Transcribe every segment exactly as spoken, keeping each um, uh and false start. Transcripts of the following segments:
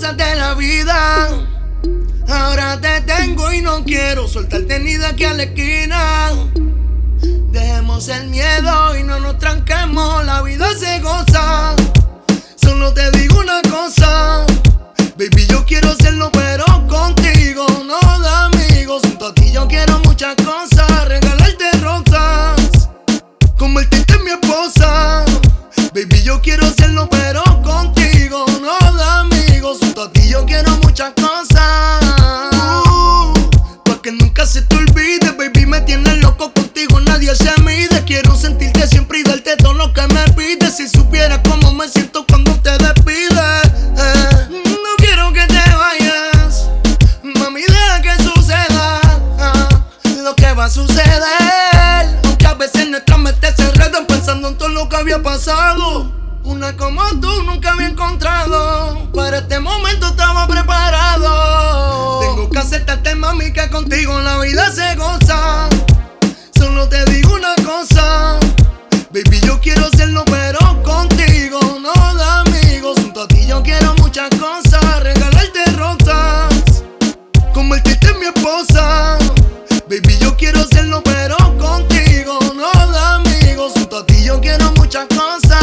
cosas de la vida. Ahora te tengo y no quiero soltarte ni de aquí a la esquina. Dejemos el miedo y no nos tranquemos, la vida se goza. Solo te digo una cosa, baby, yo quiero hacerlo pero contigo, no de amigos. Junto a ti yo quiero muchas cosas, regalarte rosas, convertirte en mi esposa. Baby, yo quiero hacerlo pero contigo, no de amigos. Junto a ti yo quiero muchas cosas, uh, pa' que nunca se te olvide. Baby, me tienes loco contigo, nadie se mide. Quiero sentirte siempre y darte todo lo que me pides. Si supieras cómo me siento cuando te despides, eh. No quiero que te vayas, mami, deja que suceda uh, lo que va a suceder. Aunque a veces nuestras mentes se enredan pensando en todo lo que había pasado. Una como tú nunca había encontrado, para este momento estaba preparado. Tengo que aceptarte, mami, que contigo la vida se goza. Solo te digo una cosa, baby, yo quiero hacerlo pero contigo, no de amigos. Junto a ti yo quiero muchas cosas, regalarte rosas, convertirte en mi esposa. Baby, yo quiero hacerlo pero contigo, no de amigos. Junto a ti yo quiero muchas cosas.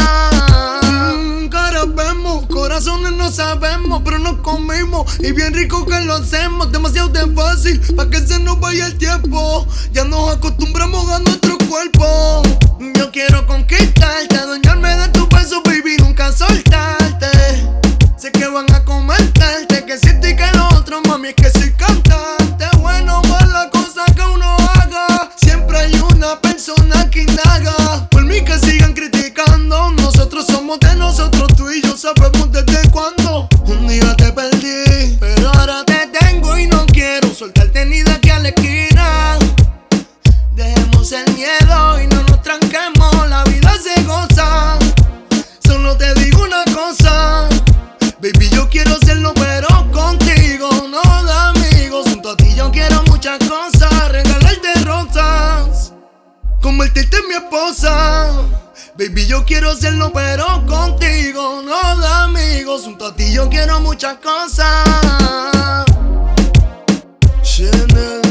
Mm, caras vemos, corazones no sabemos, pero nos comimos y bien rico que lo hacemos. Demasiado de fácil pa' que se nos vaya el tiempo. Ya nos acostumbramos a nuestro cuerpo. Yo quiero conquistarte, adueñarme de tu beso, baby, nunca soltarte. Sé que van a comentarte que si te y que lo otro, mami, es que soy cantante. Bueno, mala cosa que uno haga, siempre hay una persona que indaga. Por mí que sigan criticando, nosotros somos de nosotros, tú y yo sabemos desde cuándo. Un día te perdí, pero ahora te tengo y no quiero soltarte ni de aquí a la esquina. Dejemos el miedo y no nos tranquemos, la vida se goza. Solo te digo una cosa, baby, yo quiero hacerlo pero contigo, no de amigos. Junto a ti yo quiero muchas cosas, regalarte rosas, convertirte en mi esposa. Baby, yo quiero hacerlo pero contigo, no de amigos. Junto a ti yo quiero muchas cosas. Chanel.